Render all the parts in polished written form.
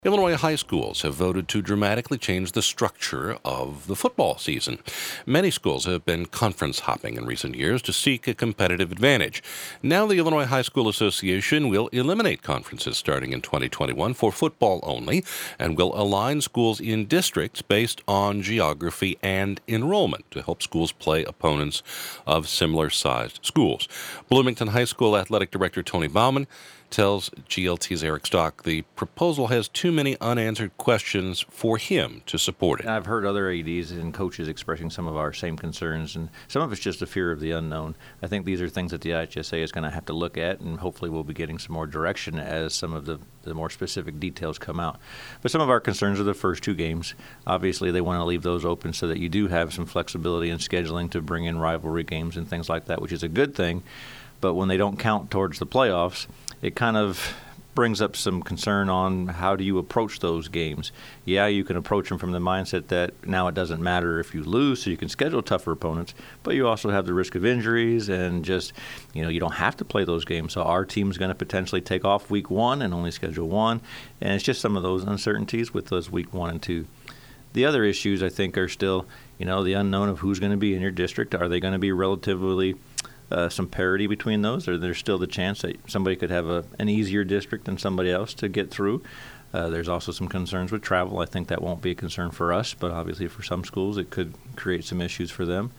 Illinois high schools have voted to dramatically change the structure of the football season. Many schools have been conference hopping in recent years to seek a competitive advantage. Now the Illinois High School Association will eliminate conferences starting in 2021 for football only and will align schools in districts based on geography and enrollment to help schools play opponents of similar-sized schools. Bloomington High School Athletic Director Tony Bauman tells GLT's Eric Stock the proposal has too many unanswered questions for him to support it. I've heard other ADs and coaches expressing some of our same concerns, and some of it's just a fear of the unknown. I think these are things that the IHSA is going to have to look at, and hopefully we'll be getting some more direction as some of the more specific details come out. But some of our concerns are the first two games. Obviously, they want to leave those open so that you do have some flexibility in scheduling to bring in rivalry games and things like that, which is a good thing. But when they don't count towards the playoffs, it kind of brings up some concern on how do you approach those games. Yeah, you can approach them from the mindset that now it doesn't matter if you lose, so you can schedule tougher opponents, but you also have the risk of injuries and just, you don't have to play those games. So our team's going to potentially take off week one and only schedule one, and it's just some of those uncertainties with those week 1 and 2. The other issues, I think, are still, the unknown of who's going to be in your district. Are they going to be relatively some parity between those, or there's still the chance that somebody could have an easier district than somebody else to get through? There's also some concerns with travel. I think that won't be a concern for us, but obviously for some schools it could create some issues for them.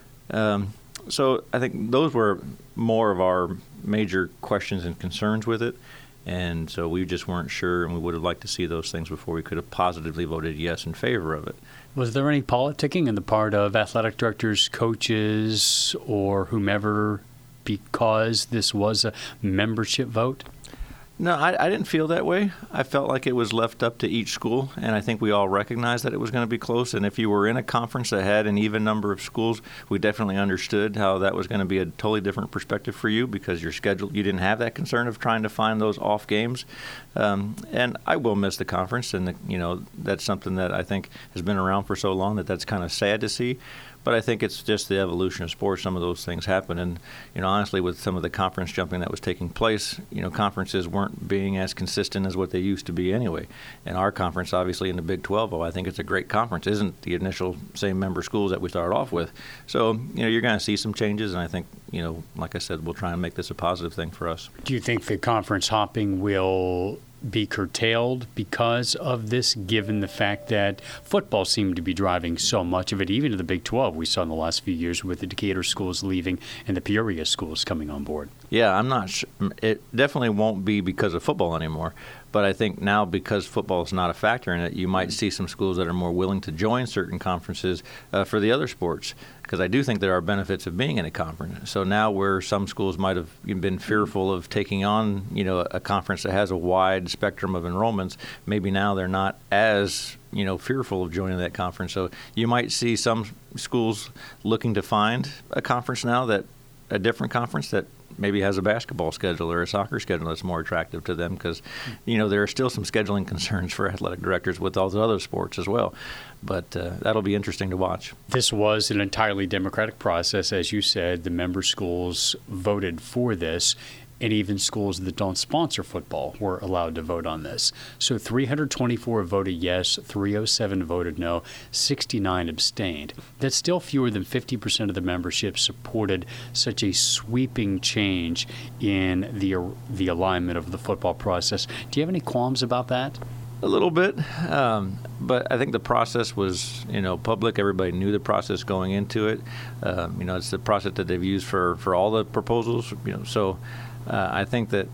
So I think those were more of our major questions and concerns with it. And so we just weren't sure, and we would have liked to see those things before we could have positively voted yes in favor of it. Was there any politicking on the part of athletic directors, coaches, or whomever because this was a membership vote? No, I didn't feel that way. I felt like it was left up to each school, and I think we all recognized that it was going to be close. And if you were in a conference that had an even number of schools, we definitely understood how that was going to be a totally different perspective for you because your schedule, you didn't have that concern of trying to find those off games. And I will miss the conference, and that's something that I think has been around for so long that's kind of sad to see. But I think it's just the evolution of sports. Some of those things happen. And, honestly, with some of the conference jumping that was taking place, conferences weren't being as consistent as what they used to be anyway. And our conference, obviously, in the Big 12, I think it's a great conference. Isn't the initial same member schools that we started off with. So, you're going to see some changes. And I think, like I said, we'll try and make this a positive thing for us. Do you think the conference hopping will be curtailed because of this, given the fact that football seemed to be driving so much of it, even to the Big 12 we saw in the last few years with the Decatur schools leaving and the Peoria schools coming on board? Yeah, I'm not sure. It definitely won't be because of football anymore. But I think now because football is not a factor in it, you might see some schools that are more willing to join certain conferences for the other sports. Because I do think there are benefits of being in a conference. So now where some schools might have been fearful of taking on, a conference that has a wide spectrum of enrollments, maybe now they're not as, fearful of joining that conference. So you might see some schools looking to find a conference now a different conference that maybe has a basketball schedule or a soccer schedule that's more attractive to them because, there are still some scheduling concerns for athletic directors with all the other sports as well. But that'll be interesting to watch. This was an entirely democratic process. As you said, the member schools voted for this, and even schools that don't sponsor football were allowed to vote on this. So 324 voted yes, 307 voted no, 69 abstained. That's still fewer than 50% of the membership supported such a sweeping change in the alignment of the football process. Do you have any qualms about that? A little bit, but I think the process was, public. Everybody knew the process going into it. It's the process that they've used for all the proposals. So I think that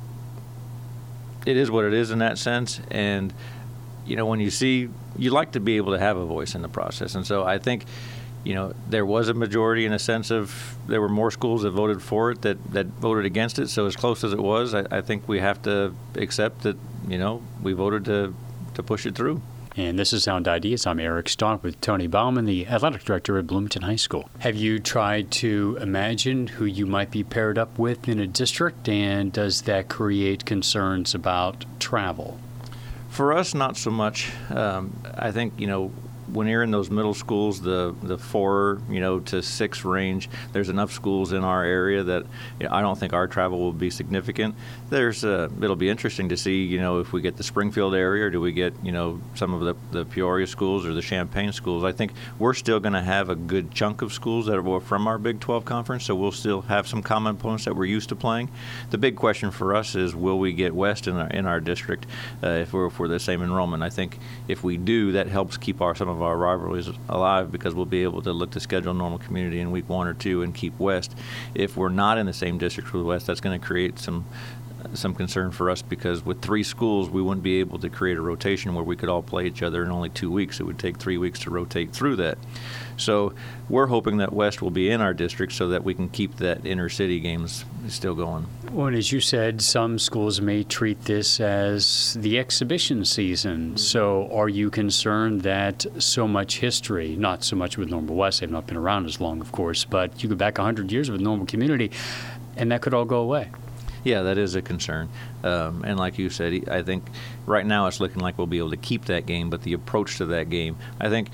it is what it is in that sense. And when you like to be able to have a voice in the process. And so I think, there was a majority in a sense of there were more schools that voted for it that voted against it. So as close as it was, I think we have to accept that, we voted to push it through. And this is Sound Ideas. I'm Eric Stock with Tony Bauman, the athletic director at Bloomington High School. Have you tried to imagine who you might be paired up with in a district, and does that create concerns about travel? For us, not so much. I think, when you're in those middle schools, the 4 to 6 range, there's enough schools in our area that I don't think our travel will be significant. It'll be interesting to see if we get the Springfield area, or do we get some of the Peoria schools or the Champaign schools. I think we're still going to have a good chunk of schools that are from our Big 12 conference, so we'll still have some common opponents that we're used to playing. The big question for us is, will we get West in our district if we're the same enrollment? I think if we do, that helps keep some of our rivalries alive, because we'll be able to look to schedule Normal Community in week 1 or 2 and keep West. If we're not in the same district with West, that's going to create some concern for us, because with 3 schools, we wouldn't be able to create a rotation where we could all play each other in only 2 weeks. It would take 3 weeks to rotate through that. So we're hoping that West will be in our district so that we can keep that inner city games still going. Well, as you said, some schools may treat this as the exhibition season. So are you concerned that so much history, not so much with Normal West, they've not been around as long, of course, but you go back 100 years with Normal Community, and that could all go away? Yeah, that is a concern. And like you said, I think right now it's looking like we'll be able to keep that game, but the approach to that game, I think,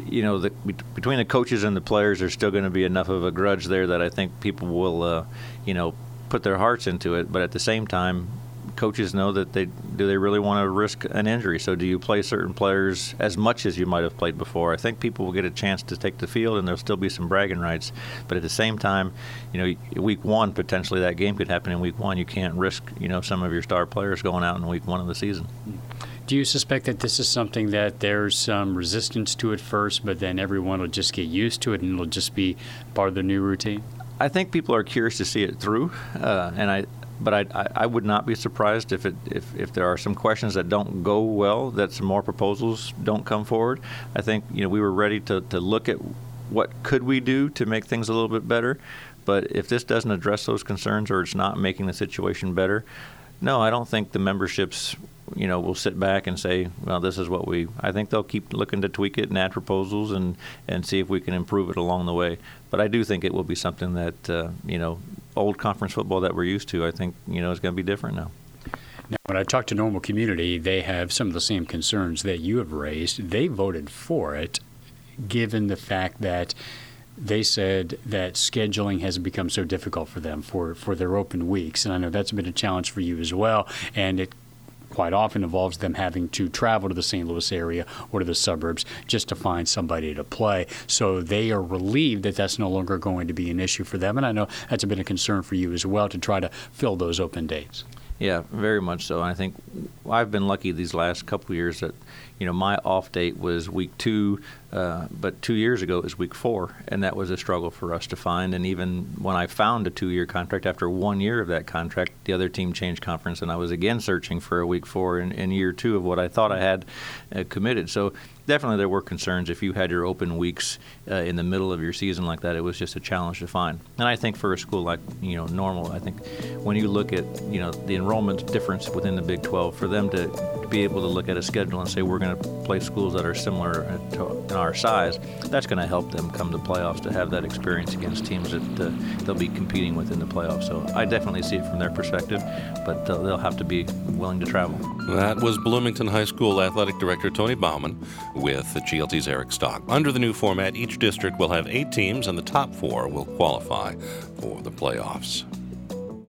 between the coaches and the players, there's still going to be enough of a grudge there that I think people will, put their hearts into it. But at the same time, coaches know that they really want to risk an injury. So do you play certain players as much as you might have played before? I think people will get a chance to take the field, and there'll still be some bragging rights. But at the same time, week 1, potentially that game could happen in week 1. You can't risk, some of your star players going out in week 1 of the season. Do you suspect that this is something that there's some resistance to at first, but then everyone will just get used to it and it'll just be part of the new routine? I think people are curious to see it through, but I would not be surprised if there are some questions that don't go well, that some more proposals don't come forward. I think we were ready to look at what could we do to make things a little bit better, but if this doesn't address those concerns or it's not making the situation better, no, I don't think the memberships will sit back and say, well, this is what I think they'll keep looking to tweak it and add proposals and see if we can improve it along the way. But I do think it will be something that, old conference football that we're used to, I think, is going to be different now. Now, when I talked to Normal Community, they have some of the same concerns that you have raised. They voted for it, given the fact that they said that scheduling has become so difficult for them for their open weeks. And I know that's been a challenge for you as well. And it quite often involves them having to travel to the St. Louis area or to the suburbs just to find somebody to play. So they are relieved that that's no longer going to be an issue for them. And I know that's been a concern for you as well, to try to fill those open dates. Yeah, very much so. And I think I've been lucky these last couple of years that, my off date was week 2, but 2 years ago it was week 4, and that was a struggle for us to find. And even when I found a 2-year contract, after 1 year of that contract, the other team changed conference, and I was again searching for a week 4 in year 2 of what I thought I had committed. So definitely there were concerns. If you had your open weeks in the middle of your season like that, it was just a challenge to find. And I think for a school like Normal, I think when you look at the enrollment difference within the Big 12, for them to be able to look at a schedule and say we're going to play schools that are similar in our size, that's going to help them come to playoffs, to have that experience against teams that they'll be competing with in the playoffs. So I definitely see it from their perspective, but they'll have to be willing to travel. That was Bloomington High School Athletic Director Tony Bauman with the GLT's Eric Stock. Under the new format, each district will have 8 teams, and the top 4 will qualify for the playoffs.